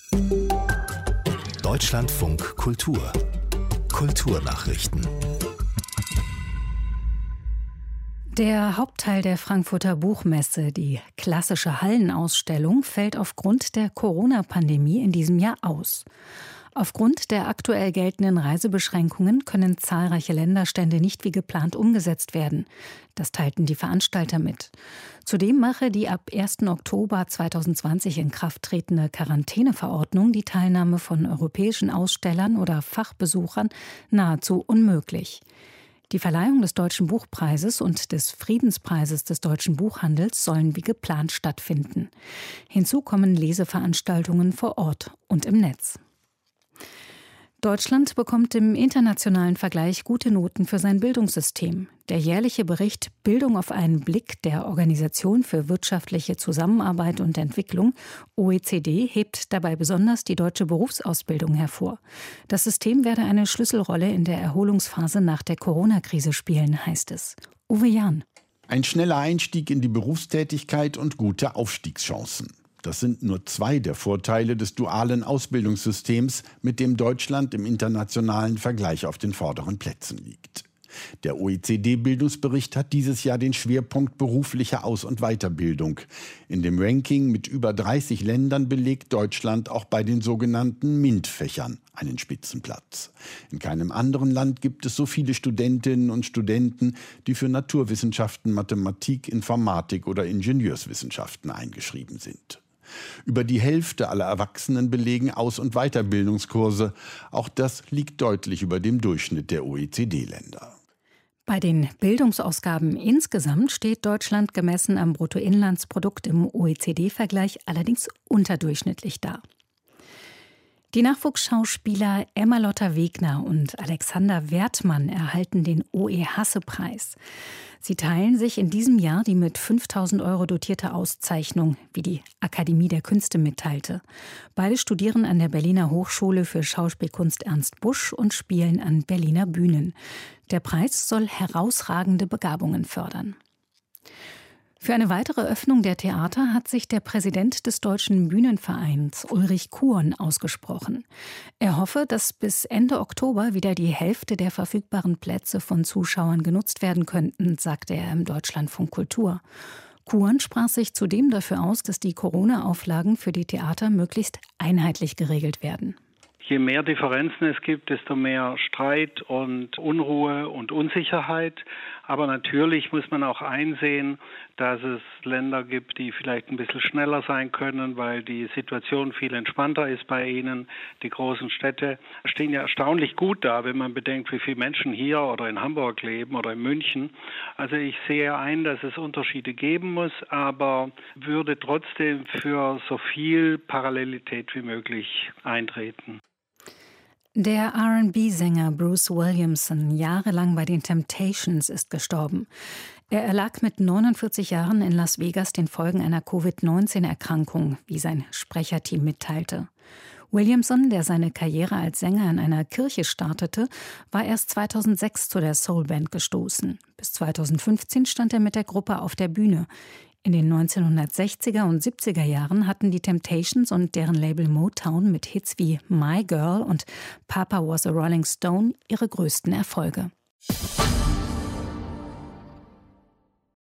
Deutschlandfunk Kultur. Kulturnachrichten. Der Hauptteil der Frankfurter Buchmesse, die klassische Hallenausstellung, fällt aufgrund der Corona-Pandemie in diesem Jahr aus. Aufgrund der aktuell geltenden Reisebeschränkungen können zahlreiche Länderstände nicht wie geplant umgesetzt werden. Das teilten die Veranstalter mit. Zudem mache die ab 1. Oktober 2020 in Kraft tretende Quarantäneverordnung die Teilnahme von europäischen Ausstellern oder Fachbesuchern nahezu unmöglich. Die Verleihung des Deutschen Buchpreises und des Friedenspreises des deutschen Buchhandels sollen wie geplant stattfinden. Hinzu kommen Leseveranstaltungen vor Ort und im Netz. Deutschland bekommt im internationalen Vergleich gute Noten für sein Bildungssystem. Der jährliche Bericht Bildung auf einen Blick der Organisation für wirtschaftliche Zusammenarbeit und Entwicklung, OECD, hebt dabei besonders die deutsche Berufsausbildung hervor. Das System werde eine Schlüsselrolle in der Erholungsphase nach der Corona-Krise spielen, heißt es. Uwe Jahn. Ein schneller Einstieg in die Berufstätigkeit und gute Aufstiegschancen. Das sind nur 2 der Vorteile des dualen Ausbildungssystems, mit dem Deutschland im internationalen Vergleich auf den vorderen Plätzen liegt. Der OECD-Bildungsbericht hat dieses Jahr den Schwerpunkt berufliche Aus- und Weiterbildung. In dem Ranking mit über 30 Ländern belegt Deutschland auch bei den sogenannten MINT-Fächern einen Spitzenplatz. In keinem anderen Land gibt es so viele Studentinnen und Studenten, die für Naturwissenschaften, Mathematik, Informatik oder Ingenieurswissenschaften eingeschrieben sind. Über die Hälfte aller Erwachsenen belegen Aus- und Weiterbildungskurse. Auch das liegt deutlich über dem Durchschnitt der OECD-Länder. Bei den Bildungsausgaben insgesamt steht Deutschland gemessen am Bruttoinlandsprodukt im OECD-Vergleich allerdings unterdurchschnittlich da. Die Nachwuchsschauspieler Emma-Lotta Wegner und Alexander Wertmann erhalten den OE-Hasse-Preis. Sie teilen sich in diesem Jahr die mit 5.000 € dotierte Auszeichnung, wie die Akademie der Künste mitteilte. Beide studieren an der Berliner Hochschule für Schauspielkunst Ernst Busch und spielen an Berliner Bühnen. Der Preis soll herausragende Begabungen fördern. Für eine weitere Öffnung der Theater hat sich der Präsident des Deutschen Bühnenvereins, Ulrich Kuon, ausgesprochen. Er hoffe, dass bis Ende Oktober wieder die Hälfte der verfügbaren Plätze von Zuschauern genutzt werden könnten, sagte er im Deutschlandfunk Kultur. Kuon sprach sich zudem dafür aus, dass die Corona-Auflagen für die Theater möglichst einheitlich geregelt werden. Je mehr Differenzen es gibt, desto mehr Streit und Unruhe und Unsicherheit. Aber natürlich muss man auch einsehen, dass es Länder gibt, die vielleicht ein bisschen schneller sein können, weil die Situation viel entspannter ist bei ihnen. Die großen Städte stehen ja erstaunlich gut da, wenn man bedenkt, wie viele Menschen hier oder in Hamburg leben oder in München. Also ich sehe ein, dass es Unterschiede geben muss, aber würde trotzdem für so viel Parallelität wie möglich eintreten. Der R&B-Sänger Bruce Williamson, jahrelang bei den Temptations, ist gestorben. Er erlag mit 49 Jahren in Las Vegas den Folgen einer Covid-19-Erkrankung, wie sein Sprecherteam mitteilte. Williamson, der seine Karriere als Sänger in einer Kirche startete, war erst 2006 zu der Soulband gestoßen. Bis 2015 stand er mit der Gruppe auf der Bühne. In den 1960er und 70er Jahren hatten die Temptations und deren Label Motown mit Hits wie My Girl und Papa Was a Rolling Stone ihre größten Erfolge.